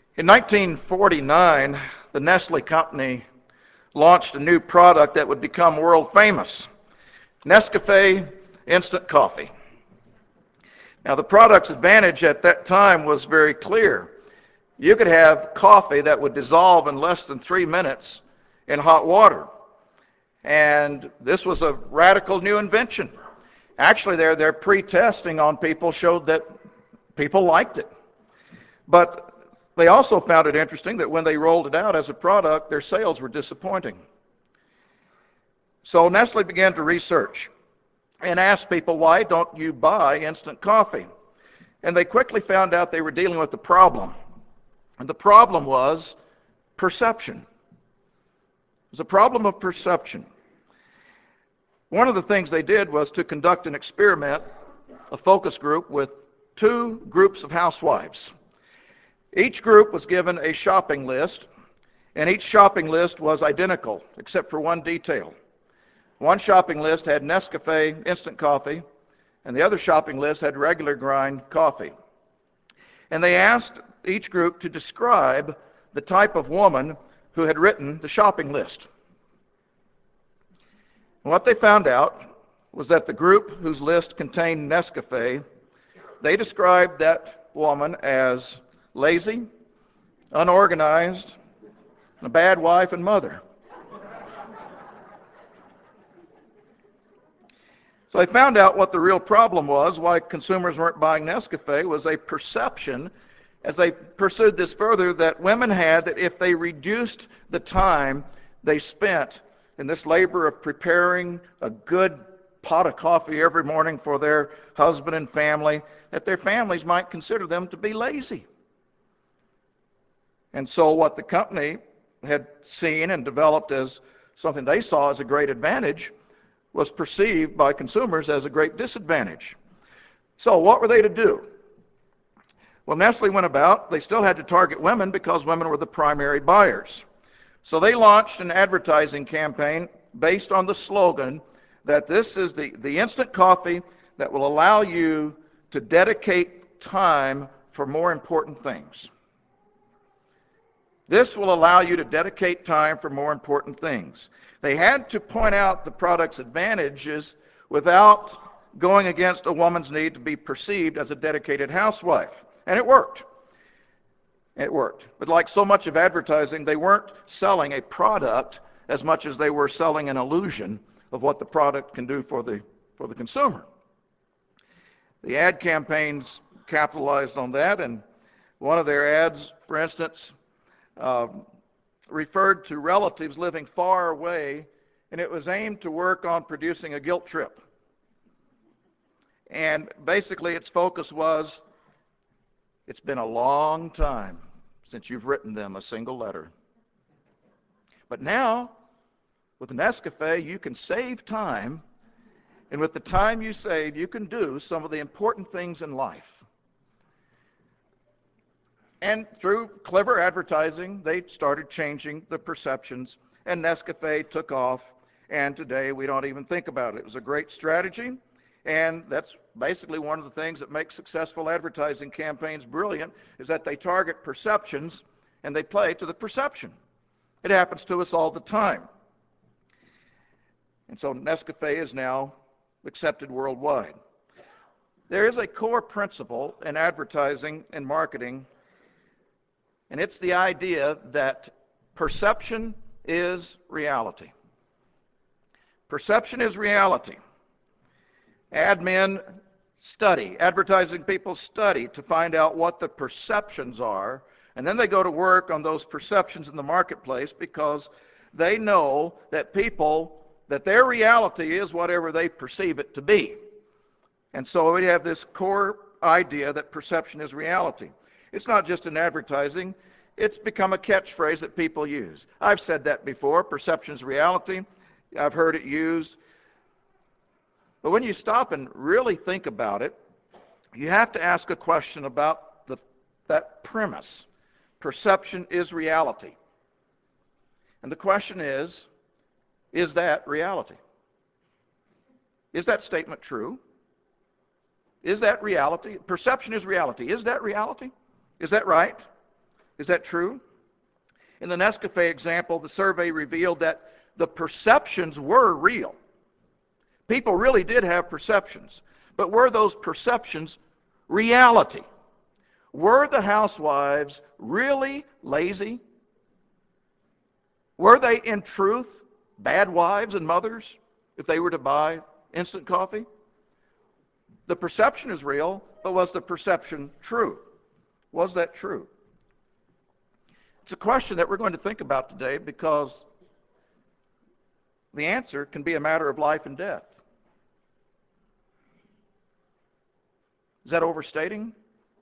In 1949, the Nestle company launched a new product that would become world famous, Nescafe instant coffee. Now, the product's advantage at that time was very clear. You could have coffee that would dissolve in less than 3 minutes in hot water. And this was a radical new invention. Actually, their pre-testing on people showed that people liked it. But they also found it interesting that when they rolled it out as a product, their sales were disappointing. So Nestle began to research and asked people, why don't you buy instant coffee? And they quickly found out they were dealing with a problem. And the problem was perception. It was a problem of perception. One of the things they did was to conduct an experiment, a focus group with 2 groups of housewives. Each group was given a shopping list, and each shopping list was identical, except for one detail. One shopping list had Nescafe instant coffee, and the other shopping list had regular grind coffee. And they asked each group to describe the type of woman who had written the shopping list. And what they found out was that the group whose list contained Nescafe, they described that woman as lazy, unorganized, a bad wife and mother. So they found out what the real problem was, why consumers weren't buying Nescafe, was a perception, as they pursued this further, that women had that if they reduced the time they spent in this labor of preparing a good pot of coffee every morning for their husband and family, that their families might consider them to be lazy. And so what the company had seen and developed as something they saw as a great advantage was perceived by consumers as a great disadvantage. So what were they to do? Well, Nestle went about, they still had to target women because women were the primary buyers. So they launched an advertising campaign based on the slogan that this is the instant coffee that will allow you to dedicate time for more important things. This will allow you to dedicate time for more important things. They had to point out the product's advantages without going against a woman's need to be perceived as a dedicated housewife. And it worked. It worked. But like so much of advertising, they weren't selling a product as much as they were selling an illusion of what the product can do for the consumer. The ad campaigns capitalized on that, and one of their ads, for instance, referred to relatives living far away, and it was aimed to work on producing a guilt trip. And basically its focus was, it's been a long time since you've written them a single letter. But now, with Nescafe, you can save time, and with the time you save, you can do some of the important things in life. And through clever advertising, they started changing the perceptions, and Nescafe took off, and today we don't even think about it. It was a great strategy, and that's basically one of the things that makes successful advertising campaigns brilliant, is that they target perceptions, and they play to the perception. It happens to us all the time. And so Nescafe is now accepted worldwide. There is a core principle in advertising and marketing, and it's the idea that perception is reality. Perception is reality. Ad men study, advertising people study to find out what the perceptions are, and then they go to work on those perceptions in the marketplace because they know that that their reality is whatever they perceive it to be. And so we have this core idea that perception is reality. It's not just in advertising, it's become a catchphrase that people use. I've said that before, perception is reality. I've heard it used. But when you stop and really think about it, you have to ask a question about that premise. Perception is reality. And the question is that reality? Is that statement true? Is that reality? Perception is reality. Is that reality? Is that right? Is that true? In the Nescafe example, the survey revealed that the perceptions were real. People really did have perceptions. But were those perceptions reality? Were the housewives really lazy? Were they, in truth, bad wives and mothers if they were to buy instant coffee? The perception is real, but was the perception true? Was that true? It's a question that we're going to think about today because the answer can be a matter of life and death. Is that overstating?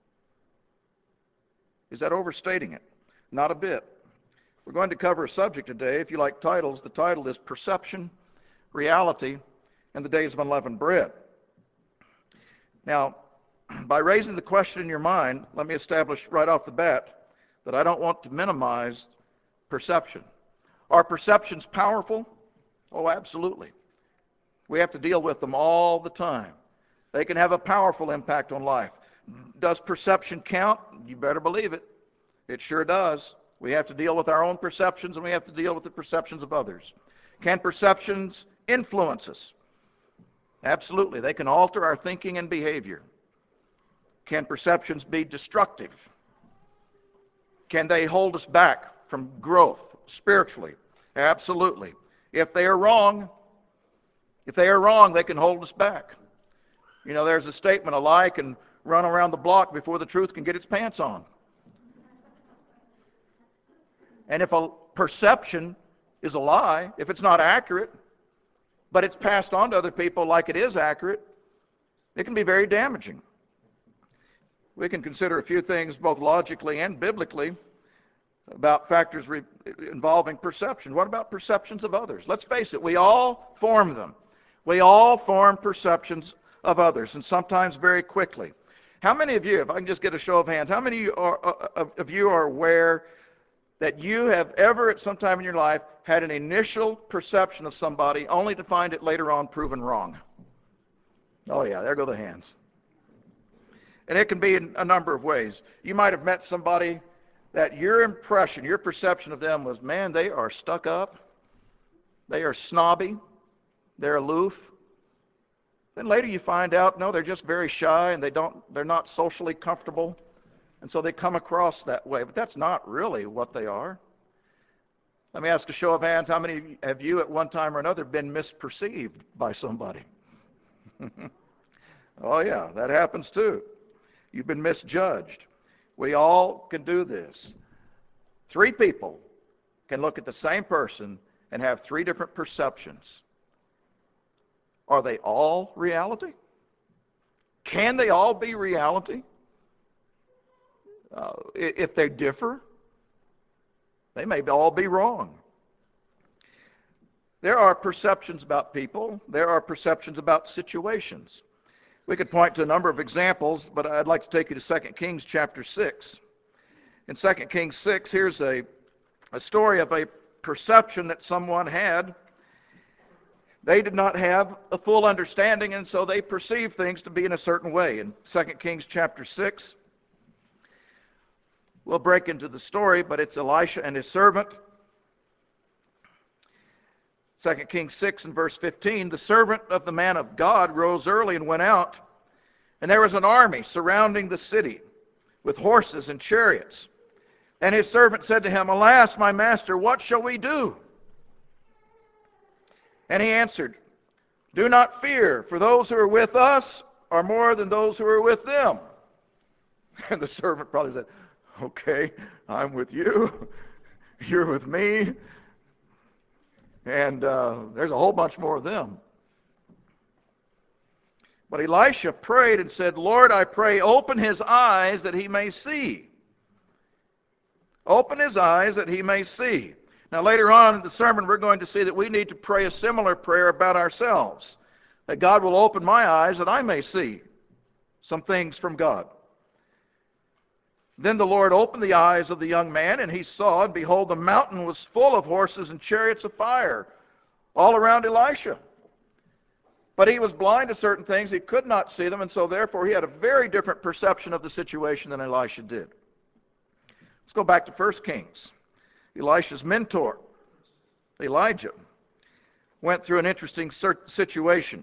Is that overstating it? Not a bit. We're going to cover a subject today. If you like titles, the title is Perception, Reality, and the Days of Unleavened Bread. Now, by raising the question in your mind, let me establish right off the bat that I don't want to minimize perception. Are perceptions powerful? Oh, absolutely. We have to deal with them all the time. They can have a powerful impact on life. Does perception count? You better believe it. It sure does. We have to deal with our own perceptions, and we have to deal with the perceptions of others. Can perceptions influence us? Absolutely. They can alter our thinking and behavior. Can perceptions be destructive? Can they hold us back from growth spiritually? Absolutely. If they are wrong, they can hold us back. You know, there's a statement, a lie can run around the block before the truth can get its pants on. And if a perception is a lie, if it's not accurate, but it's passed on to other people like it is accurate, it can be very damaging. We can consider a few things both logically and biblically about factors involving perception. What about perceptions of others? Let's face it, we all form them. We all form perceptions of others, and sometimes very quickly. How many of you, if I can just get a show of hands, how many of you are aware that you have ever at some time in your life had an initial perception of somebody only to find it later on proven wrong? Oh yeah, there go the hands. And it can be in a number of ways. You might have met somebody that your impression, your perception of them was, man, they are stuck up, they are snobby, they're aloof. Then later you find out, no, they're just very shy and they're not socially comfortable. And so they come across that way. But that's not really what they are. Let me ask a show of hands, how many have you at one time or another been misperceived by somebody? Oh yeah, that happens too. You've been misjudged. We all can do this. 3 people can look at the same person and have 3 different perceptions. Are they all reality? Can they all be reality? If they differ, they may all be wrong. There are perceptions about people. There are perceptions about situations. We could point to a number of examples, but I'd like to take you to 2 Kings chapter 6. In 2 Kings 6, here's a story of a perception that someone had. They did not have a full understanding, and so they perceived things to be in a certain way. In 2 Kings chapter 6, we'll break into the story, but it's Elisha and his servant. 2 Kings 6 and verse 15, the servant of the man of God rose early and went out, and there was an army surrounding the city with horses and chariots. And his servant said to him, Alas, my master, what shall we do? And he answered, Do not fear, for those who are with us are more than those who are with them. And the servant probably said, Okay, I'm with you, you're with me, and there's a whole bunch more of them. But Elisha prayed and said, Lord, I pray, open his eyes that he may see. Open his eyes that he may see. Now later on in the sermon, we're going to see that we need to pray a similar prayer about ourselves. That God will open my eyes that I may see some things from God. Then the Lord opened the eyes of the young man, and he saw, and behold, the mountain was full of horses and chariots of fire all around Elisha. But he was blind to certain things. He could not see them, and so therefore he had a very different perception of the situation than Elisha did. Let's go back to 1 Kings. Elisha's mentor, Elijah, went through an interesting situation.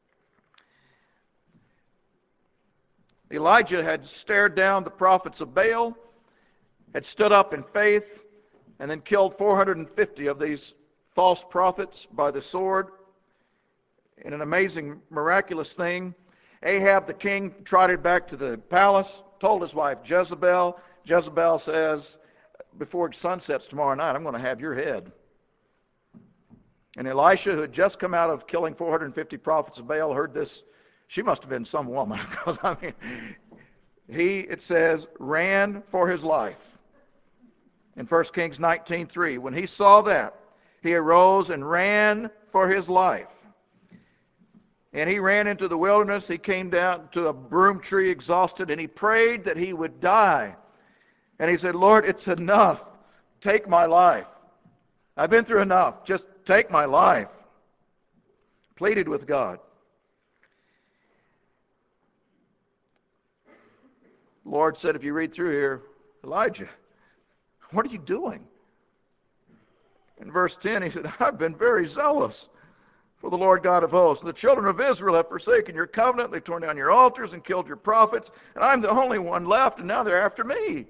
Elijah had stared down the prophets of Baal, had stood up in faith, and then killed 450 of these false prophets by the sword. In an amazing, miraculous thing, Ahab the king trotted back to the palace, told his wife Jezebel. Jezebel says, before sun sets tomorrow night, I'm going to have your head. And Elisha, who had just come out of killing 450 prophets of Baal, heard this. She must have been some woman, because he, it says, ran for his life. In 1 Kings 19:3, when he saw that, he arose and ran for his life. And he ran into the wilderness. He came down to a broom tree exhausted, and he prayed that he would die. And he said, Lord, it's enough. Take my life. I've been through enough. Just take my life. Pleaded with God. The Lord said, if you read through here, Elijah, what are you doing? In verse 10, he said, I've been very zealous for the Lord God of hosts. The children of Israel have forsaken your covenant. They've torn down your altars and killed your prophets. And I'm the only one left, and now they're after me.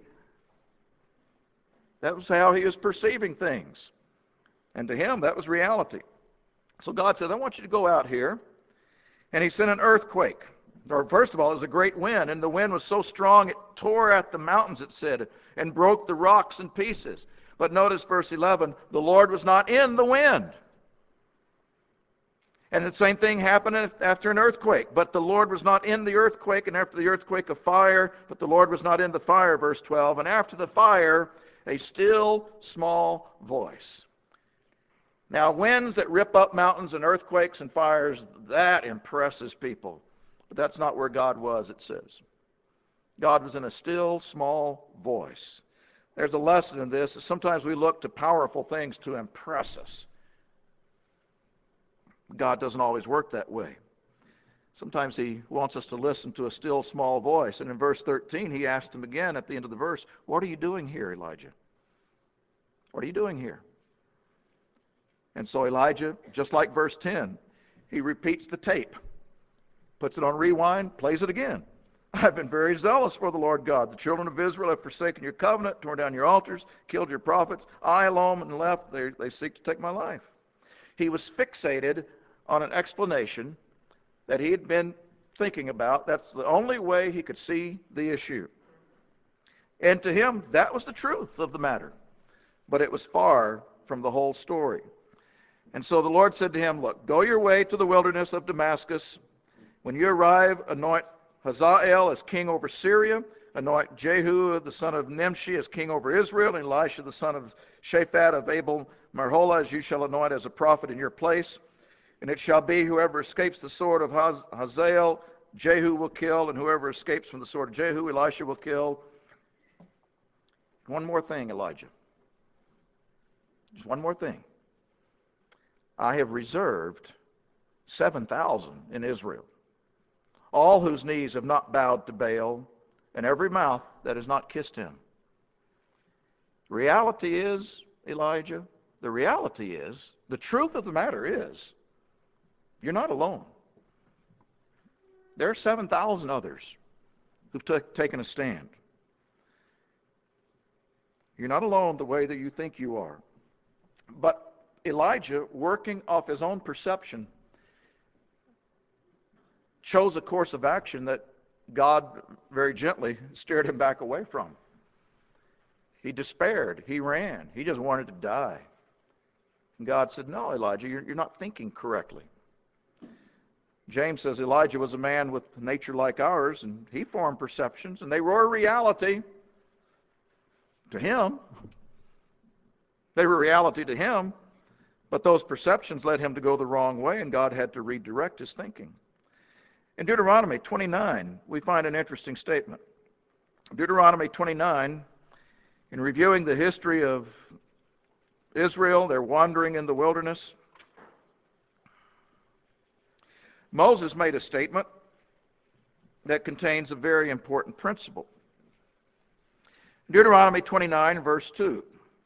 That was how he was perceiving things. And to him, that was reality. So God said, I want you to go out here. And he sent an earthquake. Or first of all, it was a great wind. And the wind was so strong, it tore at the mountains, it said, and broke the rocks in pieces. But notice verse 11, the Lord was not in the wind. And the same thing happened after an earthquake. But the Lord was not in the earthquake, and after the earthquake a fire, but the Lord was not in the fire, verse 12. And after the fire, a still small voice. Now, winds that rip up mountains and earthquakes and fires, that impresses people. But that's not where God was, it says. God was in a still small voice. There's a lesson in this. Sometimes we look to powerful things to impress us. God doesn't always work that way. Sometimes he wants us to listen to a still small voice. And in verse 13, he asked him again at the end of the verse, what are you doing here, Elijah? What are you doing here? And so Elijah, just like verse 10, he repeats the tape, puts it on rewind, plays it again. I've been very zealous for the Lord God. The children of Israel have forsaken your covenant, torn down your altars, killed your prophets. I alone am left. They seek to take my life. He was fixated on an explanation that he had been thinking about. That's the only way he could see the issue. And to him, that was the truth of the matter. But it was far from the whole story. And so the Lord said to him, look, go your way to the wilderness of Damascus. When you arrive, anoint Hazael as king over Syria. Anoint Jehu, the son of Nimshi, as king over Israel. And Elisha, the son of Shaphat of Abel-Meholah, as you shall anoint as a prophet in your place. And it shall be, whoever escapes the sword of Hazael, Jehu will kill. And whoever escapes from the sword of Jehu, Elisha will kill. One more thing, Elijah. Just one more thing. I have reserved 7,000 in Israel, all whose knees have not bowed to Baal, and every mouth that has not kissed him. Reality is, Elijah, the reality is, the truth of the matter is, you're not alone. There are 7,000 others who've taken a stand. You're not alone the way that you think you are. But Elijah, working off his own perception, chose a course of action that God very gently steered him back away from. He despaired. He ran. He just wanted to die. And God said, no, Elijah, you're not thinking correctly. James says Elijah was a man with nature like ours, and he formed perceptions, and they were a reality to him. They were reality to him, but those perceptions led him to go the wrong way, and God had to redirect his thinking. In Deuteronomy 29, we find an interesting statement. Deuteronomy 29, in reviewing the history of Israel, their wandering in the wilderness, Moses made a statement that contains a very important principle. Deuteronomy 29, verse 2.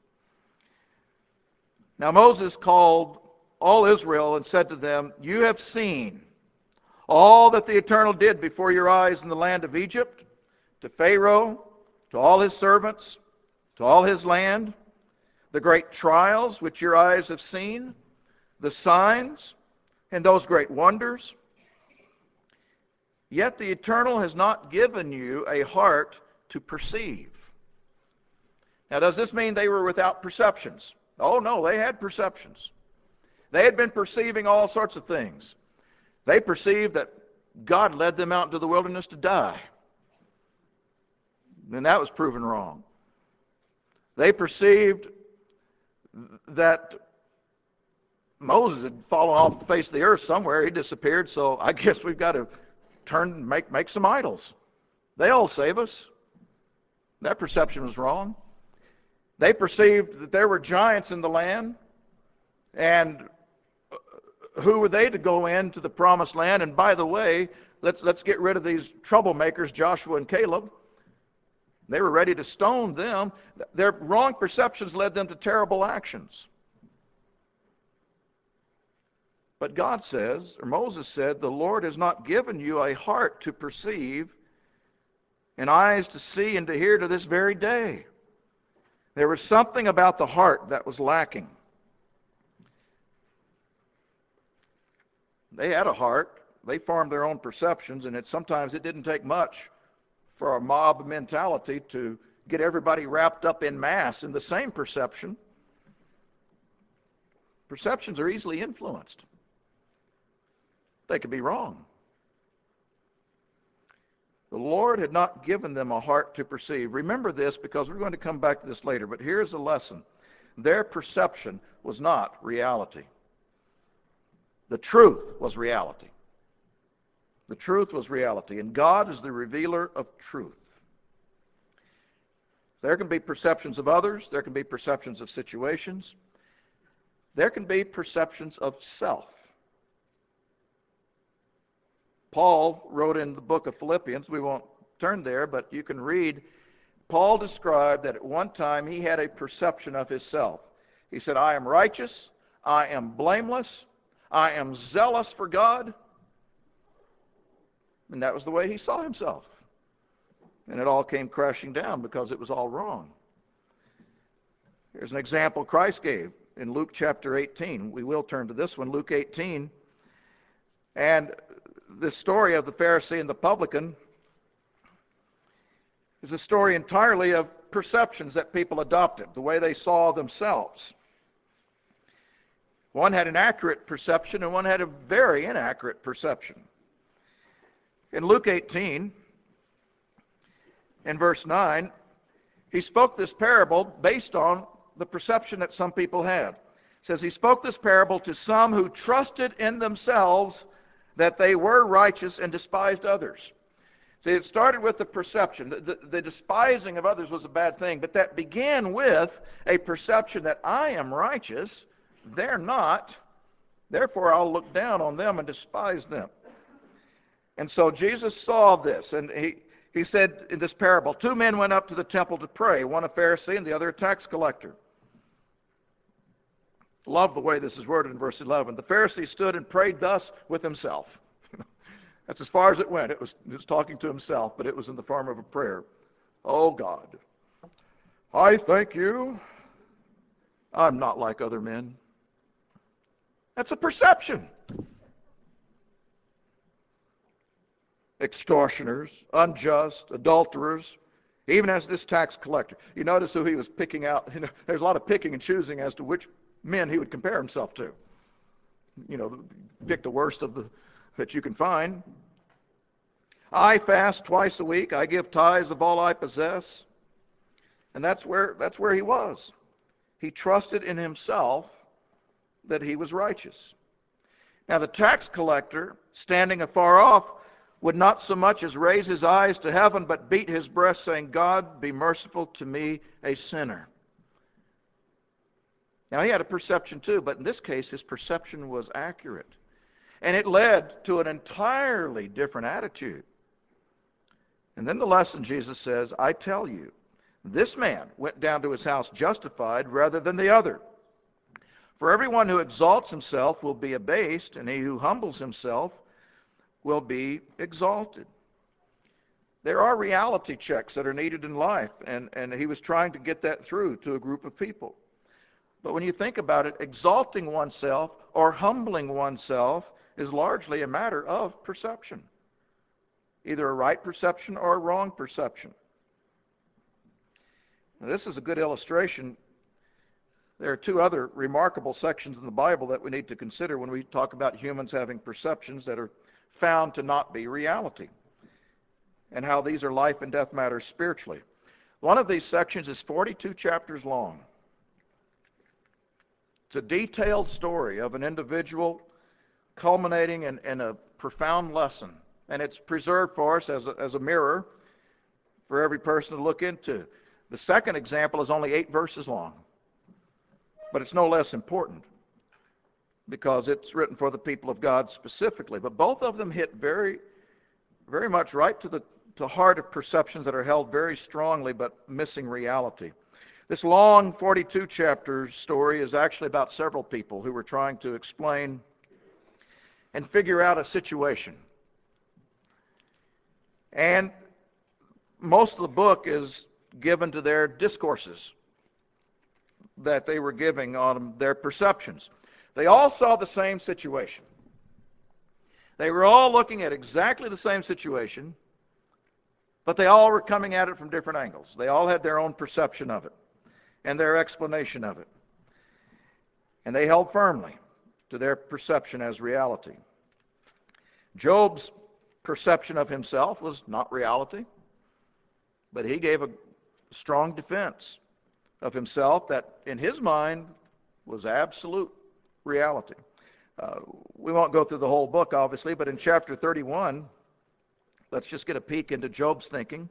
Now Moses called all Israel and said to them, "You have seen all that the Eternal did before your eyes in the land of Egypt, to Pharaoh, to all his servants, to all his land, the great trials which your eyes have seen, the signs, and those great wonders. Yet the Eternal has not given you a heart to perceive." Now, does this mean they were without perceptions? Oh, no, they had perceptions. They had been perceiving all sorts of things. They perceived that God led them out into the wilderness to die. And that was proven wrong. They perceived that Moses had fallen off the face of the earth somewhere. He disappeared, so I guess we've got to turn and make some idols. They'll save us. That perception was wrong. They perceived that there were giants in the land, and who were they to go into the promised land? And by the way, let's get rid of these troublemakers, Joshua and Caleb. They were ready to stone them. Their wrong perceptions led them to terrible actions. But God says, or Moses said, "The Lord has not given you a heart to perceive and eyes to see and to hear to this very day." There was something about the heart that was lacking. They had a heart. They formed their own perceptions, and sometimes it didn't take much for a mob mentality to get everybody wrapped up in mass in the same perception. Perceptions are easily influenced. They could be wrong. The Lord had not given them a heart to perceive. Remember this, because we're going to come back to this later, but here's a lesson. Their perception was not reality. The truth was reality. The truth was reality, and God is the revealer of truth. There can be perceptions of others. There can be perceptions of situations. There can be perceptions of self. Paul wrote in the book of Philippians, we won't turn there, but you can read, Paul described that at one time he had a perception of himself. He said, "I am righteous, I am blameless, I am zealous for God." And that was the way he saw himself. And it all came crashing down because it was all wrong. Here's an example Christ gave in Luke chapter 18. We will turn to this one, Luke 18. And this story of the Pharisee and the publican is a story entirely of perceptions that people adopted, the way they saw themselves. One had an accurate perception and one had a very inaccurate perception. In Luke 18, in verse 9, he spoke this parable based on the perception that some people had. It says he spoke this parable to some who trusted in themselves that they were righteous and despised others. See, it started with the perception. The despising of others was a bad thing, but that began with a perception that I am righteous, they're not, therefore I'll look down on them and despise them. And so Jesus saw this, and he said in this parable, two men went up to the temple to pray, one a Pharisee and the other a tax collector. Love the way this is worded in verse 11. The Pharisee stood and prayed thus with himself. That's as far as it went. It was talking to himself, but it was in the form of a prayer. "Oh God, I thank you. I'm not like other men." That's a perception. Extortioners, unjust, adulterers, even as this tax collector. You notice who he was picking out. There's a lot of picking and choosing as to which men he would compare himself to. Pick the worst of the that you can find. "I fast twice a week. I give tithes of all I possess." And that's where he was. He trusted in himself that he was righteous. Now the tax collector, standing afar off, would not so much as raise his eyes to heaven, but beat his breast, saying, "God, be merciful to me, a sinner." Now he had a perception too, but in this case his perception was accurate. And it led to an entirely different attitude. And then the lesson, Jesus says, "I tell you This man went down to his house justified rather than the other. For everyone who exalts himself will be abased, and he who humbles himself will be exalted. There are reality checks that are needed in life, and he was trying to get that through to a group of people. But when you think about it, exalting oneself or humbling oneself is largely a matter of perception, either a right perception or a wrong perception. Now, this is a good illustration. There are two other remarkable sections in the Bible that we need to consider when we talk about humans having perceptions that are found to not be reality, and how these are life and death matters spiritually. One of these sections is 42 chapters long. It's a detailed story of an individual culminating in a profound lesson, and it's preserved for us as a mirror for every person to look into. The second example is only 8 verses long, but it's no less important because it's written for the people of God specifically. But both of them hit very, very much right to the heart of perceptions that are held very strongly but missing reality. This long 42 chapter story is actually about several people who were trying to explain and figure out a situation. And most of the book is given to their discourses that they were giving on their perceptions. They all saw the same situation. They were all looking at exactly the same situation, but they all were coming at it from different angles. They all had their own perception of it and their explanation of it. And they held firmly to their perception as reality. Job's perception of himself was not reality, but he gave a strong defense of himself that in his mind was absolute reality. We won't go through the whole book, obviously, but in chapter 31, let's just get a peek into Job's thinking.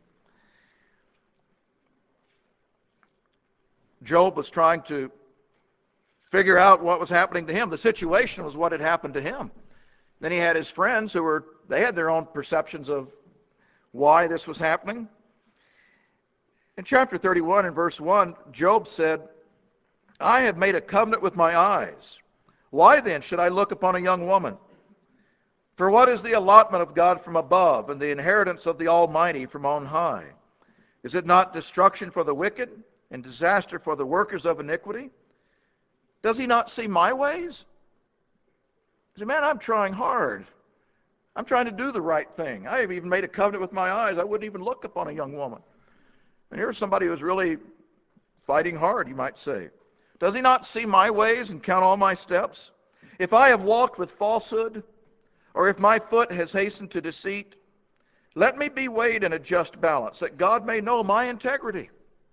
Job was trying to figure out what was happening to him. The situation was what had happened to him. Then he had his friends they had their own perceptions of why this was happening. In chapter 31 and verse 1, Job said, I have made a covenant with my eyes. Why then should I look upon a young woman? For what is the allotment of God from above, and the inheritance of the Almighty from on high? Is it not destruction for the wicked, and disaster for the workers of iniquity? Does he not see my ways? He said, man, I'm trying hard. I'm trying to do the right thing. I have even made a covenant with my eyes. I wouldn't even look upon a young woman. And here's somebody who's really fighting hard, you might say. Does he not see my ways and count all my steps? If I have walked with falsehood, or if my foot has hastened to deceit, let me be weighed in a just balance, that God may know my integrity.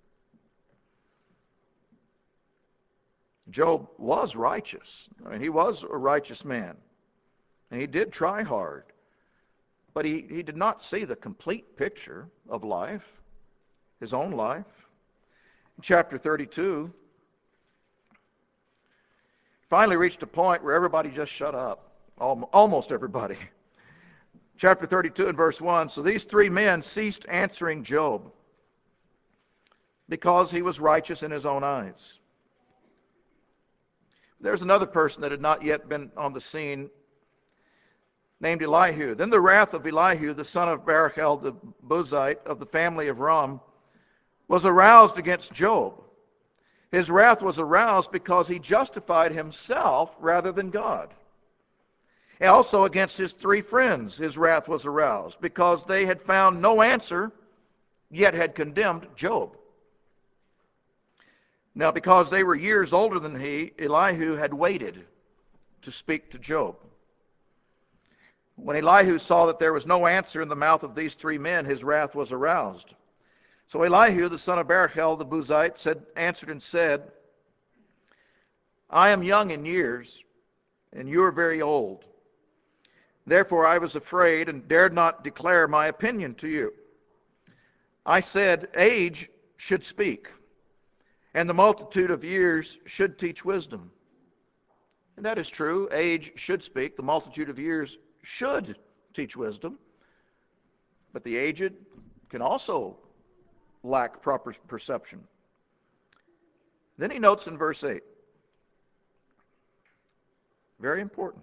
Job was righteous. I mean, he was a righteous man. And he did try hard. But he did not see the complete picture of life, his own life. In chapter 32, finally reached a point where everybody just shut up. Almost everybody. Chapter 32 and verse 1, so these 3 men ceased answering Job because he was righteous in his own eyes. There's another person that had not yet been on the scene named Elihu. Then the wrath of Elihu, the son of Barachel the Buzite of the family of Ram, was aroused against Job. His wrath was aroused because he justified himself rather than God. And also against his 3 friends, his wrath was aroused because they had found no answer, yet had condemned Job. Now, because they were years older than he, Elihu had waited to speak to Job. When Elihu saw that there was no answer in the mouth of these 3 men, his wrath was aroused. So Elihu, the son of Barachel the Buzite, answered and said, I am young in years, and you are very old. Therefore I was afraid and dared not declare my opinion to you. I said, age should speak, and the multitude of years should teach wisdom. And that is true. Age should speak. The multitude of years should teach wisdom. But the aged can also lack proper perception. Then he notes in verse 8, very important.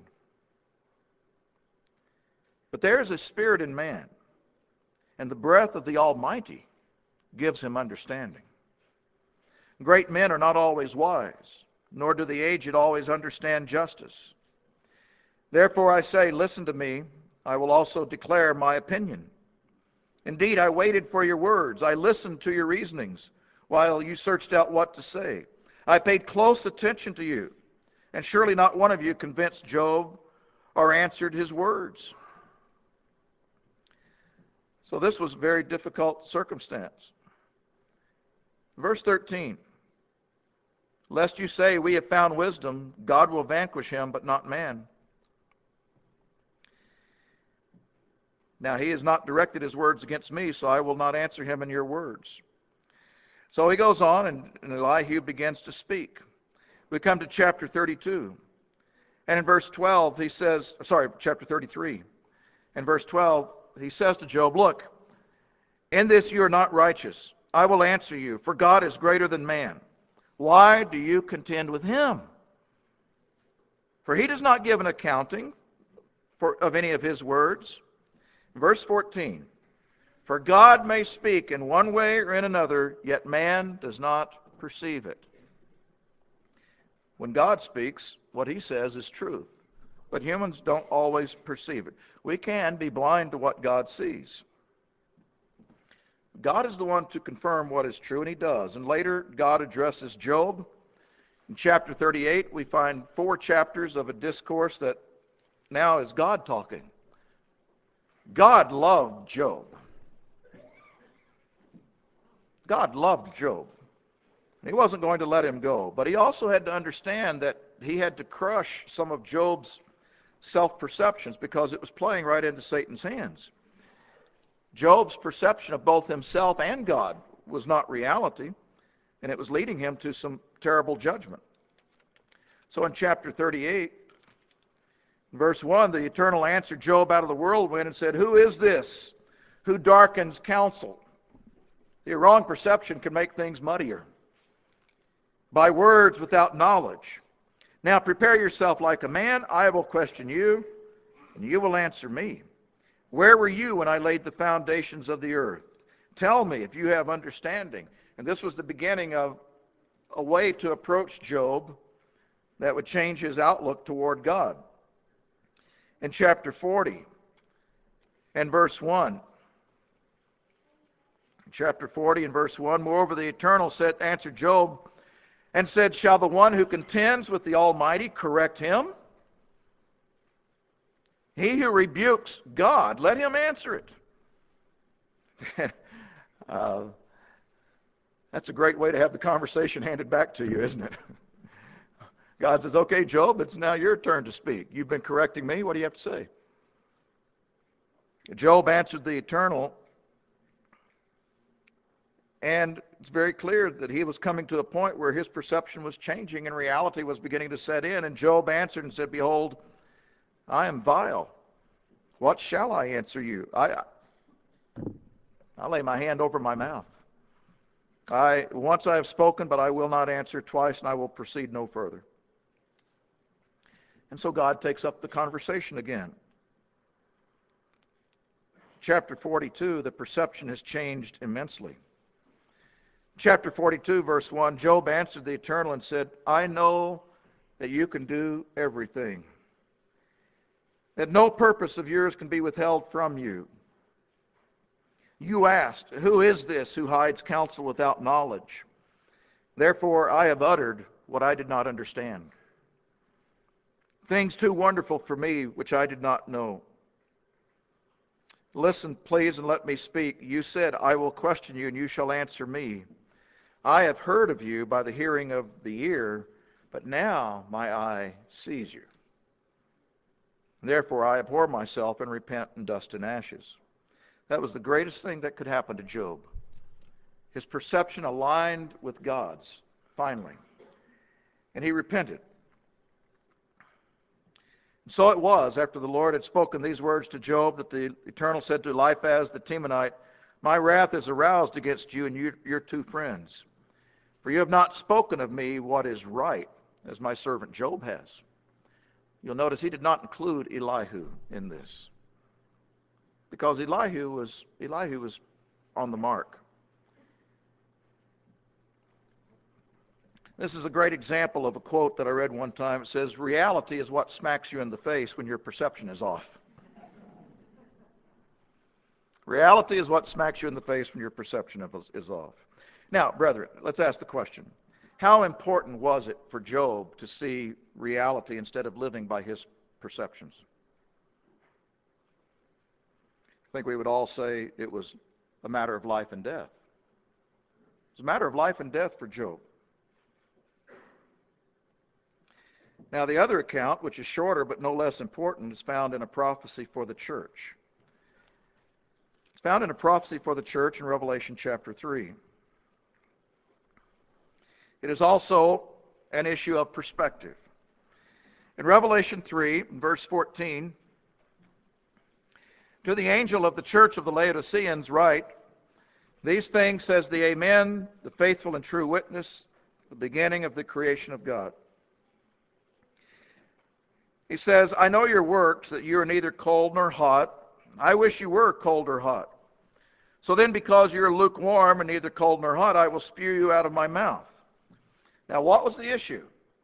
But there is a spirit in man, and the breath of the Almighty gives him understanding. Great men are not always wise, nor do the aged always understand justice. Therefore I say, listen to me, I will also declare my opinion. Indeed, I waited for your words. I listened to your reasonings while you searched out what to say. I paid close attention to you, and surely not one of you convinced Job or answered his words. So this was a very difficult circumstance. Verse 13, lest you say, we have found wisdom, God will vanquish him, but not man. Now he has not directed his words against me, so I will not answer him in your words. So he goes on, and Elihu begins to speak. We come to chapter 32. And in verse 12, he says, chapter 33. In verse 12, he says to Job, look, in this you are not righteous. I will answer you, for God is greater than man. Why do you contend with him? For he does not give an accounting of any of his words. Verse 14, for God may speak in one way or in another, yet man does not perceive it. When God speaks, what he says is truth, but humans don't always perceive it. We can be blind to what God sees. God is the one to confirm what is true, and he does. And later, God addresses Job. In chapter 38, we find 4 chapters of a discourse that now is God talking. God loved Job. God loved Job. He wasn't going to let him go. But he also had to understand that he had to crush some of Job's self-perceptions because it was playing right into Satan's hands. Job's perception of both himself and God was not reality, and it was leading him to some terrible judgment. So in chapter 38, verse 1, the Eternal answered Job out of the whirlwind and said, who is this who darkens counsel? The wrong perception can make things muddier. By words without knowledge. Now prepare yourself like a man. I will question you, and you will answer me. Where were you when I laid the foundations of the earth? Tell me if you have understanding. And this was the beginning of a way to approach Job that would change his outlook toward God. In chapter 40 and verse 1. Chapter 40 and verse 1. Moreover, the Eternal answered Job and said, shall the one who contends with the Almighty correct him? He who rebukes God, let him answer it. That's a great way to have the conversation handed back to you, isn't it? God says, okay, Job, it's now your turn to speak. You've been correcting me. What do you have to say? Job answered the Eternal, and it's very clear that he was coming to a point where his perception was changing and reality was beginning to set in. And Job answered and said, behold, I am vile. What shall I answer you? I lay my hand over my mouth. Once I have spoken, but I will not answer. Twice, and I will proceed no further. And so God takes up the conversation again. Chapter 42, the perception has changed immensely. Chapter 42, verse 1, Job answered the Eternal and said, I know that you can do everything, that no purpose of yours can be withheld from you. You asked, who is this who hides counsel without knowledge? Therefore I have uttered what I did not understand. Things too wonderful for me which I did not know. Listen, please, and let me speak. You said, I will question you, and you shall answer me. I have heard of you by the hearing of the ear, but now my eye sees you. Therefore I abhor myself and repent in dust and ashes. That was the greatest thing that could happen to Job. His perception aligned with God's, finally. And he repented. And so it was, after the Lord had spoken these words to Job, that the Eternal said to Eliphaz the Temanite, My wrath is aroused against you and your two friends. For you have not spoken of me what is right, as my servant Job has. You'll notice he did not include Elihu in this, because Elihu was on the mark. This is a great example of a quote that I read one time. It says, reality is what smacks you in the face when your perception is off. Reality is what smacks you in the face when your perception is off. Now, brethren, let's ask the question. How important was it for Job to see reality instead of living by his perceptions? I think we would all say it was a matter of life and death. It's a matter of life and death for Job. Now, the other account, which is shorter but no less important, is found in a prophecy for the church. It's found in a prophecy for the church in Revelation chapter 3. It is also an issue of perspective. In Revelation 3, verse 14, to the angel of the church of the Laodiceans write, these things says the Amen, the faithful and true witness, the beginning of the creation of God. He says, I know your works, that you are neither cold nor hot. I wish you were cold or hot. So then, because you are lukewarm and neither cold nor hot, I will spew you out of my mouth. Now, what was the issue?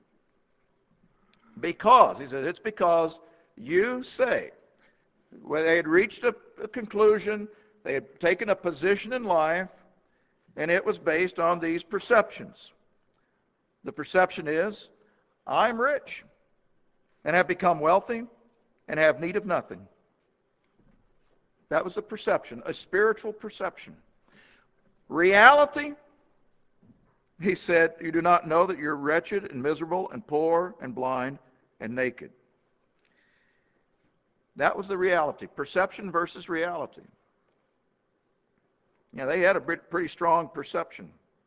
Because, he said, it's because you say. Well, they had reached a conclusion, they had taken a position in life, and it was based on these perceptions. The perception is, I'm rich, and have become wealthy, and have need of nothing. That was a perception, a spiritual perception. Reality, he said, you do not know that you're wretched and miserable and poor and blind and naked. That was the reality. Perception versus reality. Yeah, they had a pretty strong perception.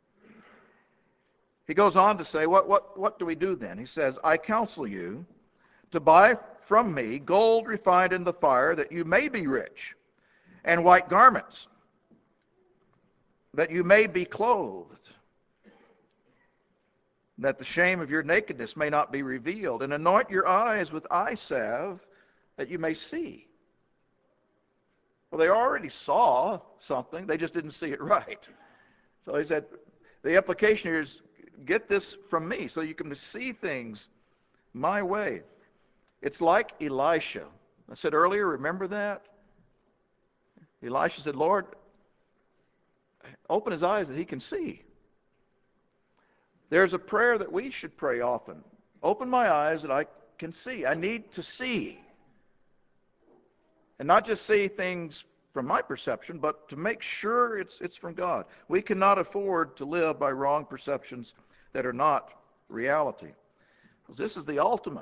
He goes on to say, what do we do then? He says, I counsel you to buy from me gold refined in the fire, that you may be rich, and white garments, that you may be clothed, that the shame of your nakedness may not be revealed, and anoint your eyes with eye salve, that you may see. Well, they already saw something, they just didn't see it right. So he said, the implication here is, get this from me, so you can see things my way. It's like Elisha. I said earlier, remember that? Elisha said, Lord, open his eyes that he can see. There's a prayer that we should pray often. Open my eyes that I can see. I need to see. And not just see things from my perception, but to make sure it's from God. We cannot afford to live by wrong perceptions that are not reality. Because this is the ultimate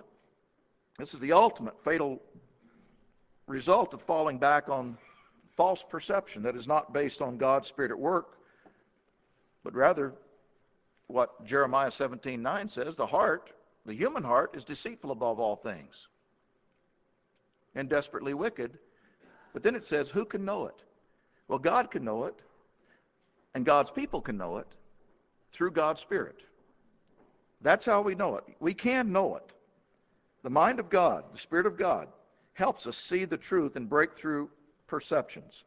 fatal result of falling back on false perception that is not based on God's Spirit at work, but rather what Jeremiah 17:9 says, the human heart, is deceitful above all things and desperately wicked. But then it says, who can know it? Well, God can know it, and God's people can know it through God's Spirit. That's how we know it. We can know it. The mind of God, the Spirit of God, helps us see the truth and break through perceptions.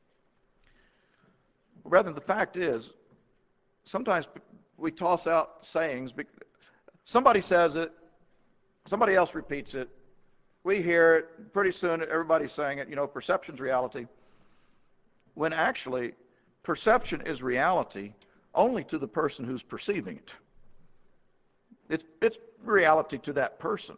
Rather, the fact is, sometimes we toss out sayings. Somebody says it, somebody else repeats it, we hear it, pretty soon everybody's saying it, perception's reality. When actually, perception is reality only to the person who's perceiving it. It's reality to that person.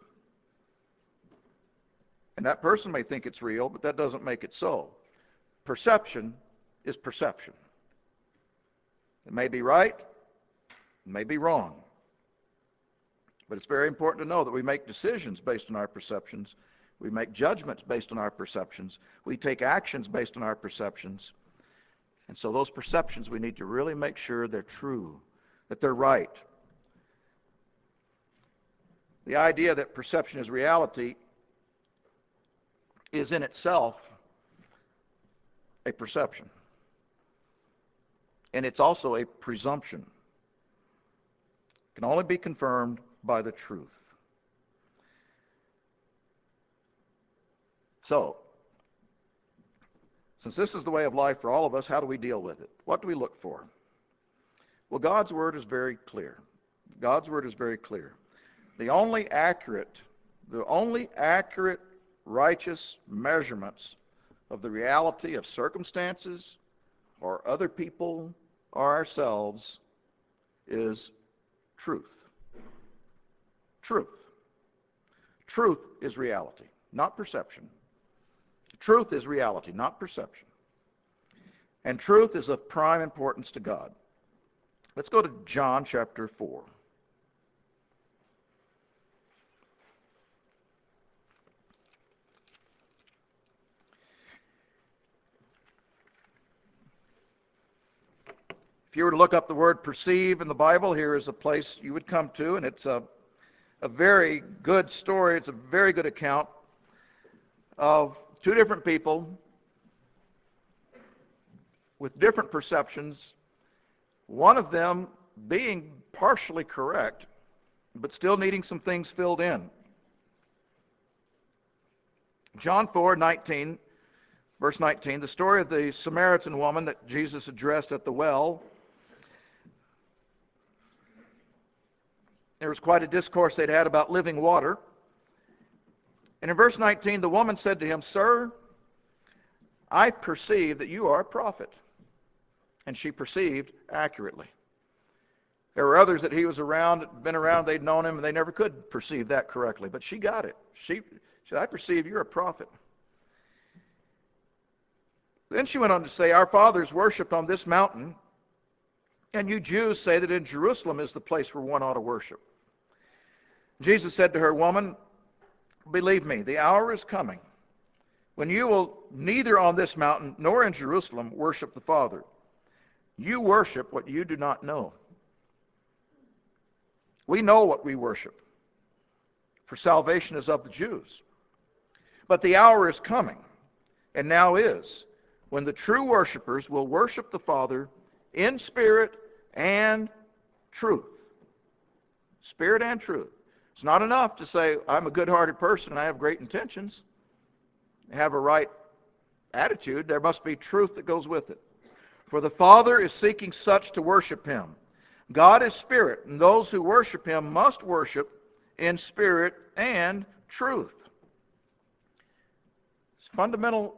And that person may think it's real, but that doesn't make it so. Perception is perception. It may be right, it may be wrong. But it's very important to know that we make decisions based on our perceptions. We make judgments based on our perceptions. We take actions based on our perceptions. And so those perceptions, we need to really make sure they're true, that they're right. The idea that perception is reality is in itself a perception. and it's also a presumption. It can only be confirmed by the truth. So, since this is the way of life for all of us, how do we deal with it? What do we look for? Well, God's Word is very clear. God's Word is very clear. The only accurate, righteous measurements of the reality of circumstances or other people or ourselves is truth. Truth. Truth is reality, not perception. Truth is reality, not perception. And truth is of prime importance to God. Let's go to John chapter 4. If you were to look up the word perceive in the Bible, here is a place you would come to, and it's a very good story. It's a very good account of two different people with different perceptions, one of them being partially correct, but still needing some things filled in. John 4:19, verse 19, the story of the Samaritan woman that Jesus addressed at the well. There was quite a discourse they'd had about living water. And in verse 19, the woman said to him, "Sir, I perceive that you are a prophet." And she perceived accurately. There were others that he was around, been around, they'd known him, and they never could perceive that correctly. But she got it. She said, "I perceive you're a prophet." Then she went on to say, "Our fathers worshipped on this mountain, and you Jews say that in Jerusalem is the place where one ought to worship." Jesus said to her, "Woman, believe me, the hour is coming when you will neither on this mountain nor in Jerusalem worship the Father. You worship what you do not know. We know what we worship, for salvation is of the Jews. But the hour is coming, and now is, when the true worshipers will worship the Father in spirit and truth." Spirit and truth. It's not enough to say, "I'm a good-hearted person and I have great intentions." Have a right attitude. There must be truth that goes with it. "For the Father is seeking such to worship Him. God is spirit, and those who worship Him must worship in spirit and truth." It's fundamental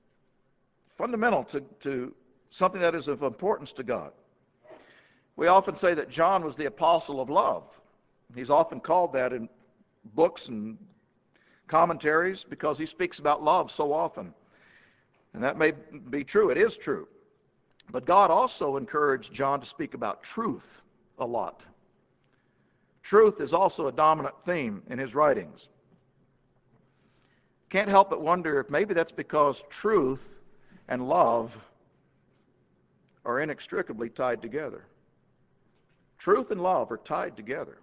to something that is of importance to God. We often say that John was the apostle of love. He's often called that in books and commentaries because he speaks about love so often. And that may be true. It is true. But God also encouraged John to speak about truth a lot. Truth is also a dominant theme in his writings. Can't help but wonder if maybe that's because truth and love are inextricably tied together. Truth and love are tied together.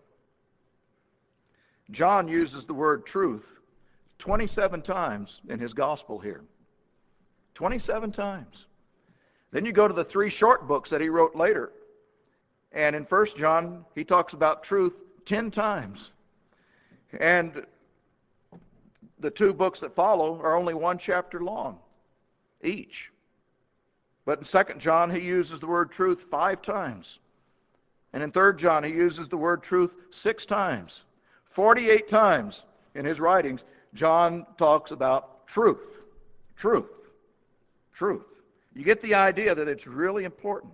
John uses the word truth 27 times in his gospel here. 27 times. Then you go to the 3 short books that he wrote later. And in 1 John, he talks about truth 10 times. And the 2 books that follow are only 1 chapter long each. But in 2 John, he uses the word truth 5 times. And in 3 John, he uses the word truth 6 times. 48 times in his writings, John talks about truth. Truth. Truth. You get the idea that it's really important.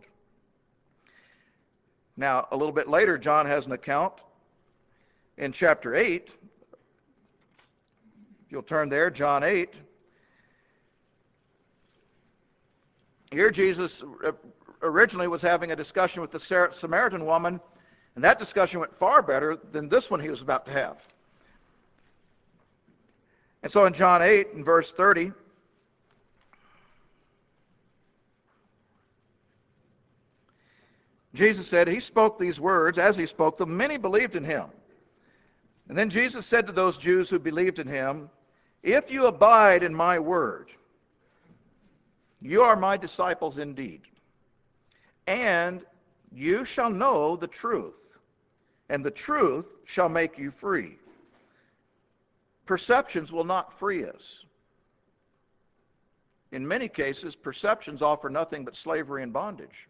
Now, a little bit later, John has an account in chapter 8. If you'll turn there, John 8. Here Jesus originally was having a discussion with the Samaritan woman, and that discussion went far better than this one he was about to have. And so in John 8, in verse 30, Jesus said, he spoke these words. As he spoke them, many believed in him. And then Jesus said to those Jews who believed in him, "If you abide in my word, you are my disciples indeed, And you shall know the truth, and the truth shall make you free. Perceptions will not free us. In many cases, perceptions offer nothing but slavery and bondage.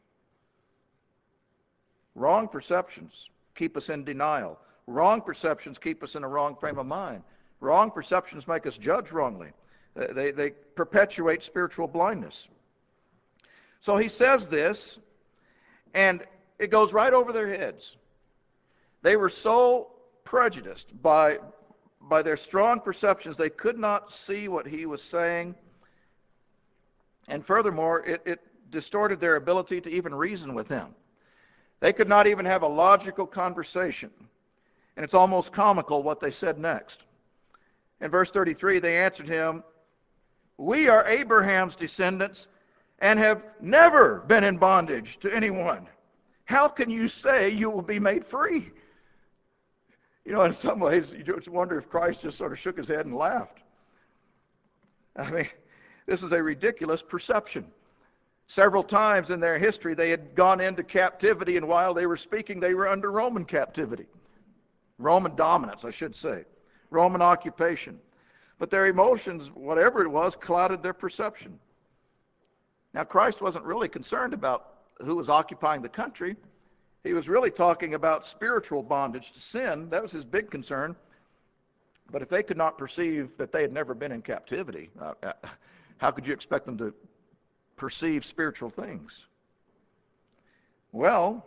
Wrong perceptions keep us in denial. Wrong perceptions keep us in a wrong frame of mind. Wrong perceptions make us judge wrongly. They perpetuate spiritual blindness. So he says this, and it goes right over their heads. They were so prejudiced by their strong perceptions, they could not see what he was saying. And furthermore, it distorted their ability to even reason with him. They could not even have a logical conversation. And it's almost comical what they said next. In verse 33, they answered him, "We are Abraham's descendants and have never been in bondage to anyone. How can you say you will be made free?" You know, in some ways, you just wonder if Christ just sort of shook his head and laughed. I mean, this is a ridiculous perception. Several times in their history, they had gone into captivity, and while they were speaking, they were under Roman captivity. Roman dominance, I should say. Roman occupation. But their emotions, whatever it was, clouded their perception. Now, Christ wasn't really concerned about who was occupying the country. He was really talking about spiritual bondage to sin. That was his big concern. But if they could not perceive that they had never been in captivity, how could you expect them to perceive spiritual things? Well,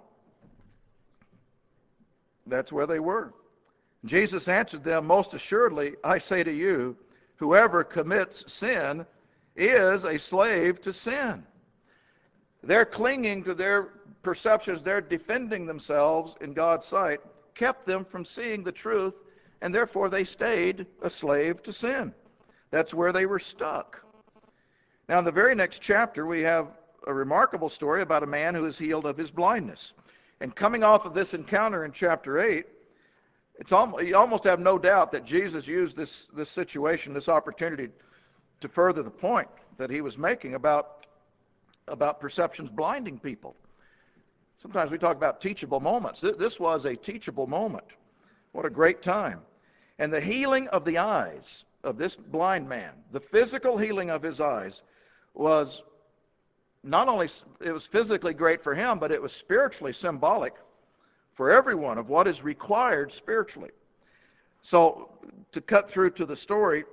that's where they were. Jesus answered them, "Most assuredly, I say to you, whoever commits sin is a slave to sin." Their clinging to their perceptions, their defending themselves in God's sight, kept them from seeing the truth, and therefore they stayed a slave to sin. That's where they were stuck. Now, in the very next chapter, we have a remarkable story about a man who is healed of his blindness. And coming off of this encounter in chapter 8, you almost have no doubt that Jesus used this situation, this opportunity, to further the point that he was making about perceptions blinding people. Sometimes we talk about teachable moments. This was a teachable moment. What a great time. And the healing of the eyes of this blind man, the physical healing of his eyes, was not only, it was physically great for him, but it was spiritually symbolic for everyone of what is required spiritually. So, to cut through to the story,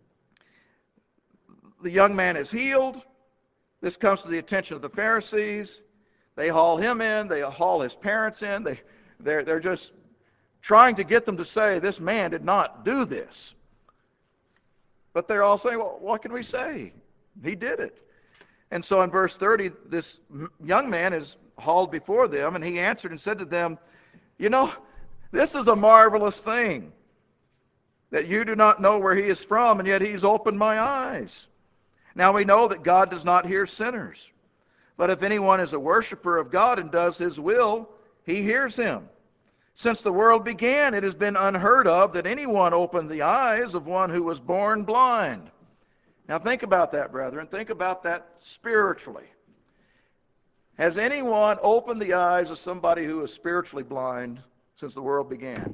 the young man is healed. This comes to the attention of the Pharisees. They haul him in. They haul his parents in. They're just trying to get them to say, this man did not do this. But they're all saying, well, what can we say? He did it. And so in verse 30, this young man is hauled before them, and he answered and said to them, "You know, this is a marvelous thing, that you do not know where he is from, and yet he's opened my eyes. Now we know that God does not hear sinners. But if anyone is a worshiper of God and does his will, he hears him. Since the world began, it has been unheard of that anyone opened the eyes of one who was born blind." Now think about that, brethren. Think about that spiritually. Has anyone opened the eyes of somebody who is spiritually blind since the world began?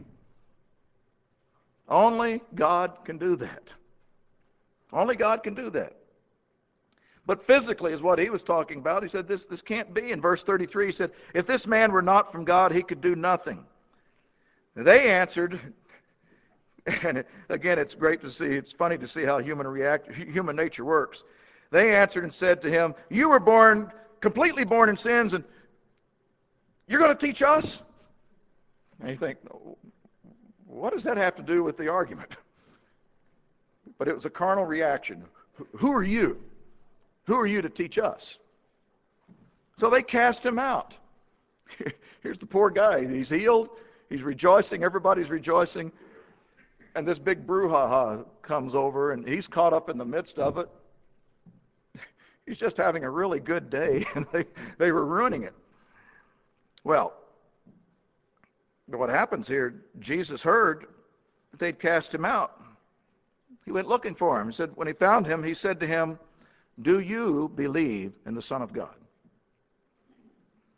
Only God can do that. Only God can do that. But physically is what he was talking about. He said this can't be. In verse 33, he said, "If this man were not from God, he could do nothing." They answered, and again, it's great to see, it's funny to see how human nature works. They answered and said to him, "You were completely born in sins, and you're going to teach us?" And you think, what does that have to do with the argument? But it was a carnal reaction. Who are you? Who are you to teach us? So they cast him out. Here's the poor guy. He's healed. He's rejoicing. Everybody's rejoicing. And this big brouhaha comes over, and he's caught up in the midst of it. He's just having a really good day, and they were ruining it. Well, what happens here, Jesus heard that they'd cast him out. He went looking for him. He said, when he found him, he said to him, "Do you believe in the Son of God?"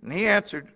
And he answered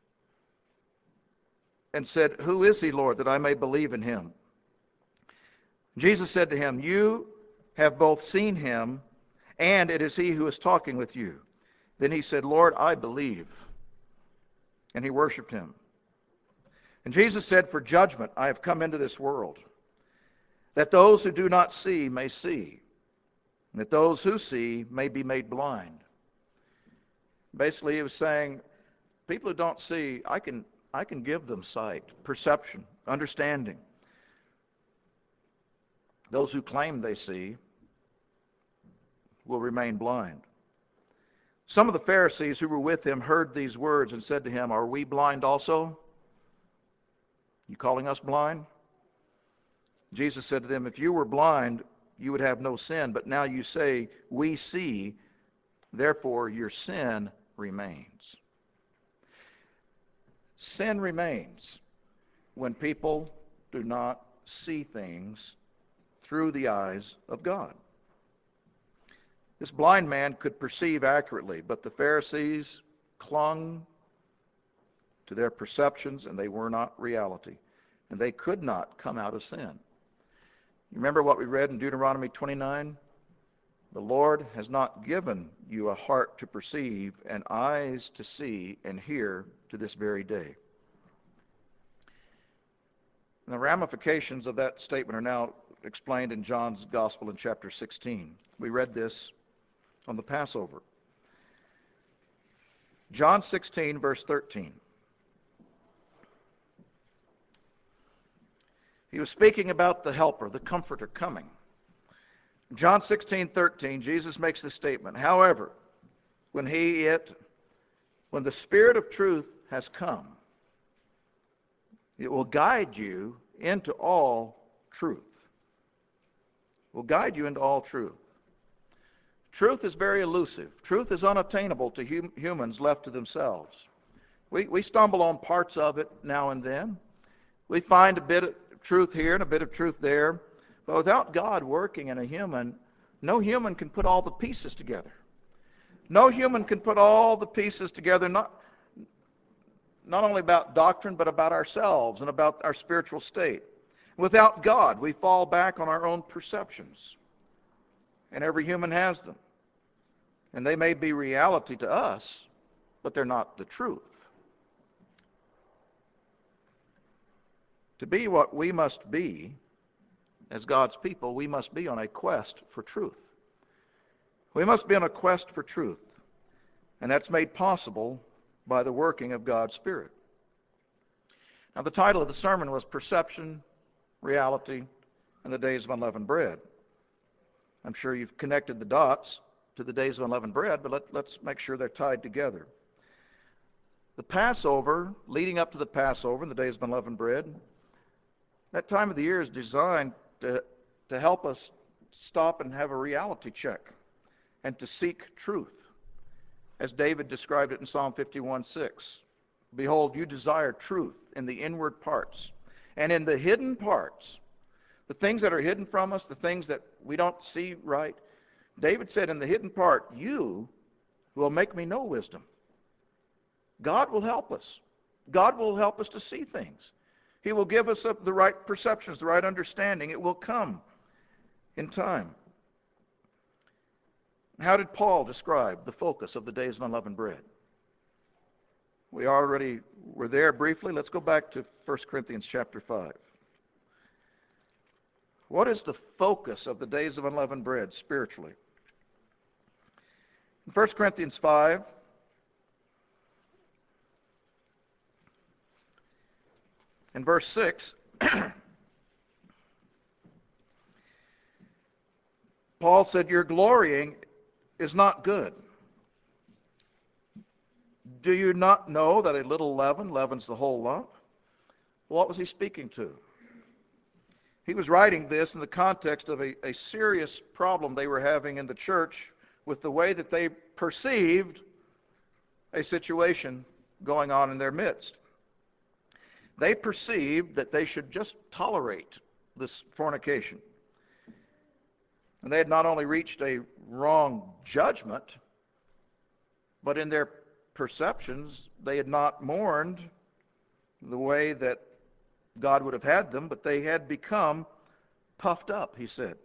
and said, "Who is he, Lord, that I may believe in him?" Jesus said to him, "You have both seen him, and it is he who is talking with you." Then he said, "Lord, I believe." And he worshiped him. And Jesus said, "For judgment I have come into this world, that those who do not see may see, and that those who see may be made blind." Basically, he was saying, people who don't see, I can give them sight, perception, understanding. Those who claim they see will remain blind. Some of the Pharisees who were with him heard these words and said to him, "Are we blind also? You calling us blind?" Jesus said to them, "If you were blind, you would have no sin, but now you say, 'We see,' therefore your sin remains." Sin remains when people do not see things through the eyes of God. This blind man could perceive accurately, but the Pharisees clung to their perceptions, and they were not reality. And they could not come out of sin. You remember what we read in Deuteronomy 29? The Lord has not given you a heart to perceive and eyes to see and hear to this very day. And the ramifications of that statement are now explained in John's Gospel in chapter 16. We read this on the Passover. John 16, verse 13. He was speaking about the Helper, the Comforter coming. John 16:13, Jesus makes this statement, "However, when the Spirit of truth has come, it will guide you into all truth." It will guide you into all truth. Truth is very elusive. Truth is unattainable to humans left to themselves. We stumble on parts of it now and then. We find a bit of truth here and a bit of truth there. But without God working in a human, no human can put all the pieces together. No human can put all the pieces together, not only about doctrine, but about ourselves and about our spiritual state. Without God, we fall back on our own perceptions. And every human has them. And they may be reality to us, but they're not the truth. To be what we must be as God's people, we must be on a quest for truth. We must be on a quest for truth. And that's made possible by the working of God's Spirit. Now, the title of the sermon was Perception, Reality, and the Days of Unleavened Bread. I'm sure you've connected the dots to the days of unleavened bread, but let's make sure they're tied together. The Passover, leading up to the Passover and the days of unleavened bread, that time of the year is designed to help us stop and have a reality check and to seek truth. As David described it in Psalm 51:6, "Behold, you desire truth in the inward parts, and in the hidden parts," the things that are hidden from us, the things that we don't see right. David said, "In the hidden part, you will make me know wisdom." God will help us. God will help us to see things. He will give us the right perceptions, the right understanding. It will come in time. How did Paul describe the focus of the days of unleavened bread? We already were there briefly. Let's go back to 1 Corinthians chapter 5. What is the focus of the days of unleavened bread spiritually? In 1 Corinthians 5, in verse 6, Paul said, "Your glorying is not good. Do you not know that a little leaven leavens the whole lump?" What was he speaking to? He was writing this in the context of a serious problem they were having in the church with the way that they perceived a situation going on in their midst. They perceived that they should just tolerate this fornication. And they had not only reached a wrong judgment, but in their perceptions. They had not mourned the way that God would have had them, but they had become puffed up, he said.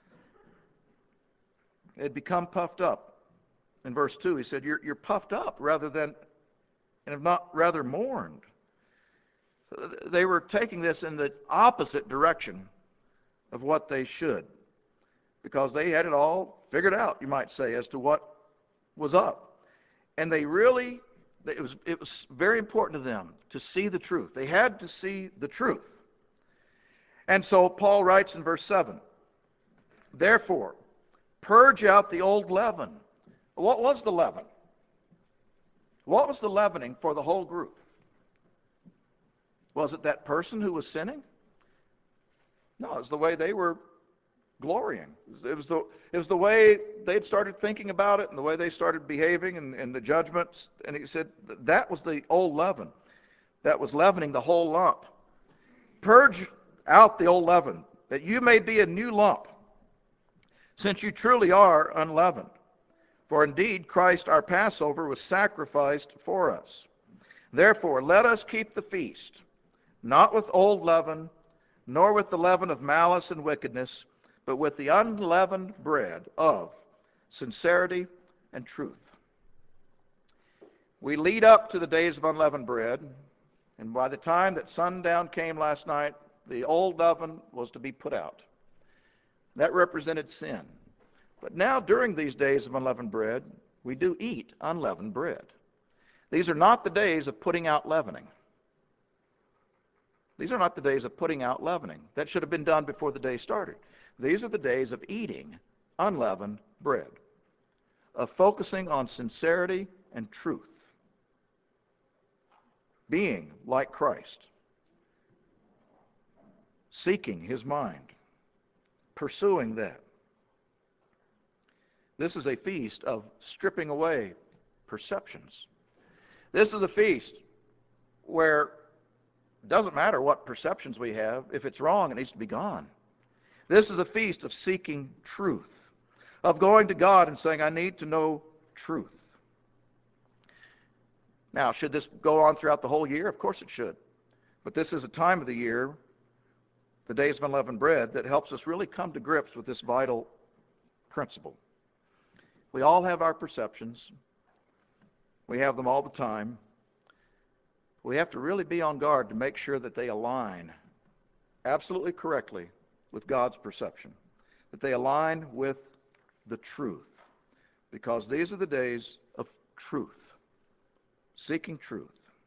They had become puffed up. In verse 2, he said, you're puffed up rather than, and have not rather mourned. They were taking this in the opposite direction of what they should, because they had it all figured out, you might say, as to what was up. And they really, it was very important to them to see the truth. They had to see the truth. And so Paul writes in verse 7, therefore, purge out the old leaven. What was the leaven? What was the leavening for the whole group? Was it that person who was sinning? No, it was the way they were glorying. It was the way they'd started thinking about it and the way they started behaving and the judgments. And he said that was the old leaven that was leavening the whole lump. Purge out the old leaven, that you may be a new lump, since you truly are unleavened. For indeed Christ our Passover was sacrificed for us. Therefore let us keep the feast, not with old leaven, nor with the leaven of malice and wickedness, but with the unleavened bread of sincerity and truth. We lead up to the days of unleavened bread, and by the time that sundown came last night, the old leaven was to be put out. That represented sin. But now, during these days of unleavened bread, we do eat unleavened bread. These are not the days of putting out leavening. These are not the days of putting out leavening. That should have been done before the day started. These are the days of eating unleavened bread, of focusing on sincerity and truth, being like Christ, seeking his mind, pursuing that. This is a feast of stripping away perceptions. This is a feast where it doesn't matter what perceptions we have. If it's wrong, it needs to be gone. This is a feast of seeking truth, of going to God and saying, I need to know truth. Now, should this go on throughout the whole year? Of course it should. But this is a time of the year, the days of unleavened bread, that helps us really come to grips with this vital principle. We all have our perceptions. We have them all the time. We have to really be on guard to make sure that they align absolutely correctly with God's perception, that they align with the truth, because these are the days of truth, seeking truth.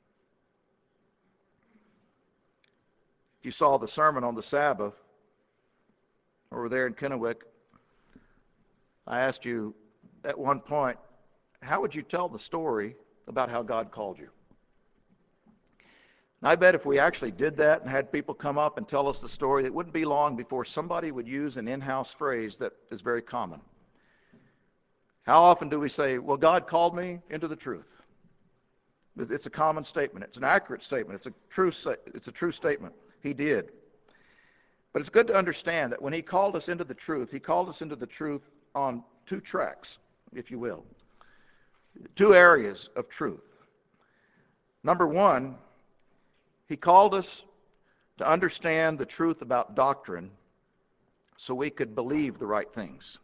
If you saw the sermon on the Sabbath over there in Kennewick, I asked you at one point, how would you tell the story about how God called you? And I bet if we actually did that and had people come up and tell us the story, it wouldn't be long before somebody would use an in-house phrase that is very common. How often do we say, well, God called me into the truth? It's a common statement. It's an accurate statement. It's a true statement. He did. But it's good to understand that when he called us into the truth, he called us into the truth on two tracks, if you will. Two areas of truth. Number one, he called us to understand the truth about doctrine so we could believe the right things.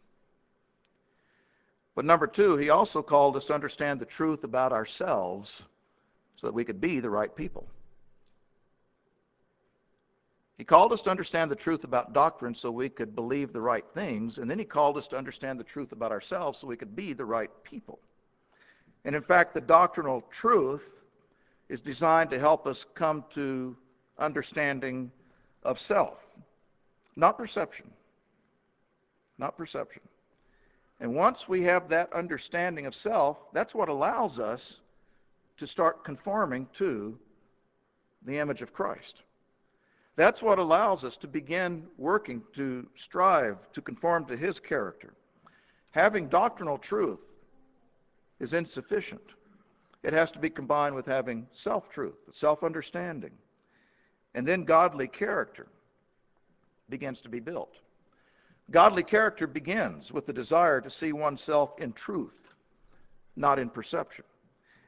But number two, he also called us to understand the truth about ourselves so that we could be the right people. He called us to understand the truth about doctrine so we could believe the right things, and then he called us to understand the truth about ourselves so we could be the right people. And in fact, the doctrinal truth is designed to help us come to understanding of self, not perception. Not perception. And once we have that understanding of self, that's what allows us to start conforming to the image of Christ. That's what allows us to begin working to strive to conform to his character. Having doctrinal truth is insufficient. It has to be combined with having self-truth, self-understanding. And then godly character begins to be built. Godly character begins with the desire to see oneself in truth, not in perception.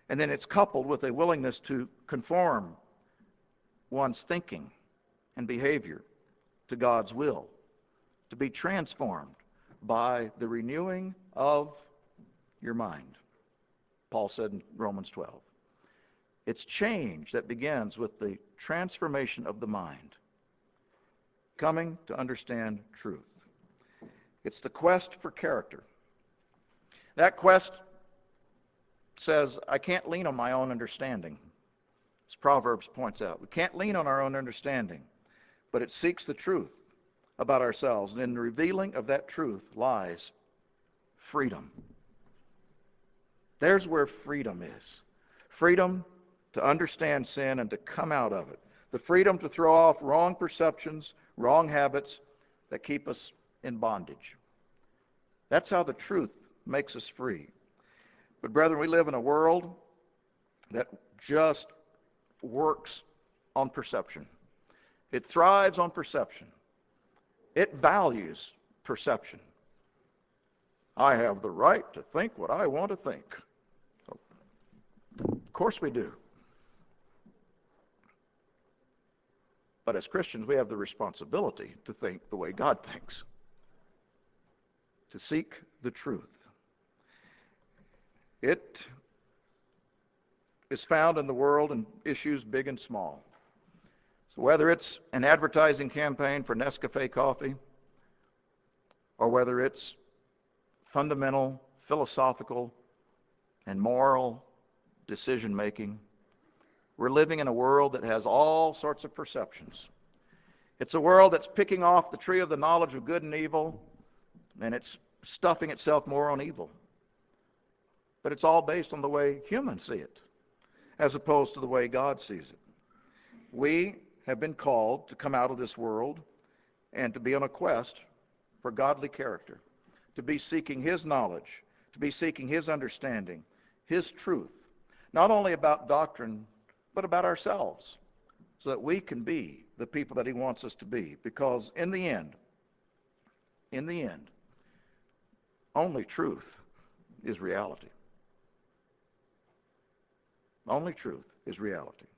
And then it's coupled with a willingness to conform one's thinking and behavior to God's will, to be transformed by the renewing of your mind, Paul said in Romans 12. It's change that begins with the transformation of the mind, coming to understand truth. It's the quest for character. That quest says, I can't lean on my own understanding. As Proverbs points out, we can't lean on our own understanding, but it seeks the truth about ourselves. And in the revealing of that truth lies freedom. There's where freedom is. Freedom to understand sin and to come out of it. The freedom to throw off wrong perceptions, wrong habits that keep us in bondage. That's how the truth makes us free. But brethren, we live in a world that just works on perception. It thrives on perception. It values perception. I have the right to think what I want to think. Of course we do. But as Christians, we have the responsibility to think the way God thinks, to seek the truth. It is found in the world in issues big and small. So whether it's an advertising campaign for Nescafe coffee, or whether it's fundamental, philosophical, and moral decision making, we're living in a world that has all sorts of perceptions. It's a world that's picking off the tree of the knowledge of good and evil, and it's stuffing itself more on evil. But it's all based on the way humans see it, as opposed to the way God sees it. We have been called to come out of this world and to be on a quest for godly character, to be seeking His knowledge, to be seeking His understanding, His truth, not only about doctrine, but about ourselves, so that we can be the people that He wants us to be. Because in the end, only truth is reality. Only truth is reality.